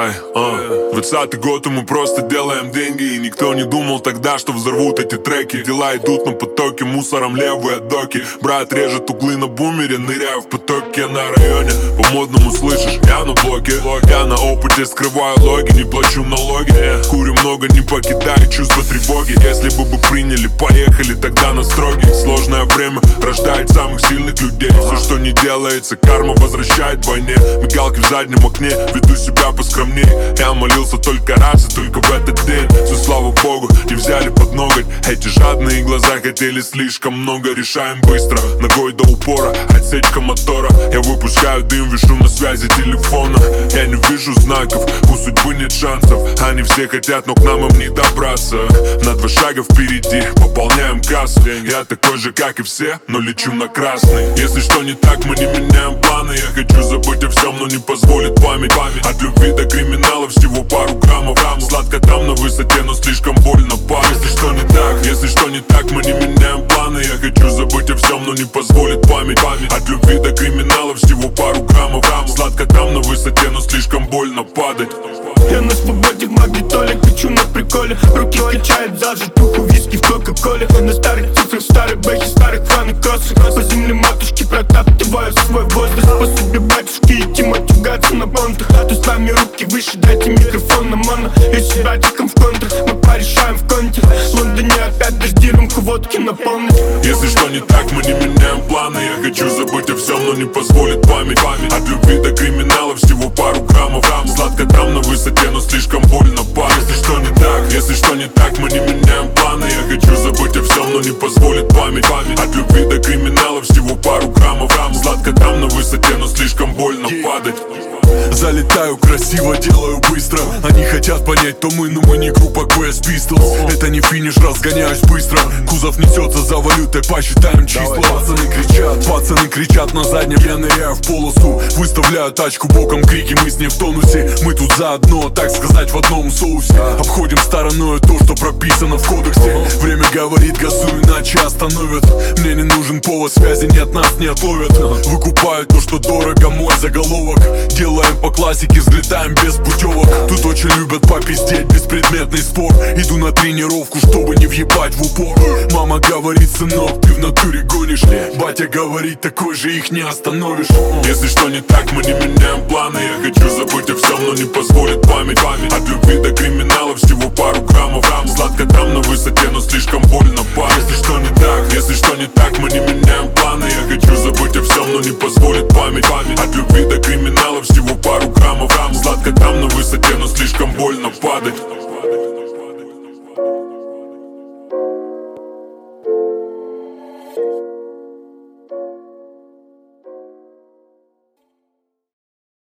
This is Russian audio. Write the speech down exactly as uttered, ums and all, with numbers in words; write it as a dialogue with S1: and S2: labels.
S1: Ай, а. Двадцатый год, и мы просто делаем деньги. И никто не думал тогда, что взорвут эти треки. Дела идут на потоке, мусором левые доки. Брат режет углы на бумере, ныряю в потоке на районе. По-модному слышишь, я на блоке. Я на опыте скрываю логи, не плачу налоги. Курю много, не покидаю чувство тревоги. Если бы бы приняли, поехали тогда на строгий. Сложное время рождает самых сильных людей. Все, что не делается, карма возвращает в войне. Мигалки в заднем окне, веду себя поскромней. Я молился только раз и только в этот день. Все, слава богу, не взяли под ноготь. Эти жадные глаза хотели слишком много. Решаем быстро, ногой до упора. Отсечка мотора, я выпускаю дым, вишу на связи телефона. Я не вижу знаков, у судьбы нет шансов. Они все хотят, но к нам им не добраться. На два шага впереди, пополняем кассу. Я такой же, как и все, но лечу на красный. Если что не так, мы не меняем планы. Я хочу забыть о всем, но не позволит память. От любви до криминала всего пару граммов. Сладко там на высоте, но слишком больно пах. Если что не так, если что не так, мы не меняем планы. Я хочу забыть о всем, но не позволит память. От любви до криминала всего пару граммов. Сладко там на высоте, но слишком больно падать.
S2: Я на свободе в магнитоле, хочу на приколе. Руки качают, зажать духу виски в кока-коле. На старых цифрах, старых бэхи, старых фаны кроссы. По земле матушки протаптываю свой возраст. По судьбе батюшки идти матюгаться на понтах. То с нами руки выше, дайте микрофон на моно. Я с братиком в контрах, мы порешаем в конте. В Лондоне опять дожди, рюмку водки наполнить.
S1: Если что не так, мы не меняем планы. Я хочу забыть о всем, но не позволит память. От любви до криминала всего пару граммов. Сладко там на высоте, но слишком больно пах. Если что не так, если что не так, мы не меняем планы. Я хочу забыть о всем, но не позволит память. От любви до криминала всего пару граммов. Сладко там на высоте, но слишком больно падать.
S3: Залетаю красиво, делаю быстро. Они хотят понять, то мы, но мы не группа Quest Pistols. Это не финиш, разгоняюсь быстро. Кузов несется за валютой, посчитаем числа. Пацаны кричат, пацаны кричат на заднем. Я ныряю в полосу, выставляю тачку боком, крики, мы с ней в тонусе. Мы тут заодно, так сказать, в одном соусе. Обходим стороной то, что прописано в кодексе. Время говорит, газуй, иначе остановят. Мне не нужен повод, связи нет, нас не отловят. Выкупают то, что дорого, мой заголовок. Делаем по классике, взлетаем без путевок. Тут очень любят попиздеть, беспредметный спор. Иду на тренировку, чтобы не въебать в упор. Мама говорит, сынок, ты в натуре гонишь. Батя говорит, такой же их не остановишь.
S1: Если что не так, мы не меняем планы. Я хочу забыть о всем, но не позволит память. От любви до криминала всего пару граммов. Сладко там на высоте, но слишком больно пах. Если что не так, если что не так, мы не меняем планы. Я хочу забыть о всем, но не позволит память. От любви до криминала всего пару граммов. Сладко там на высоте, но слишком больно падать.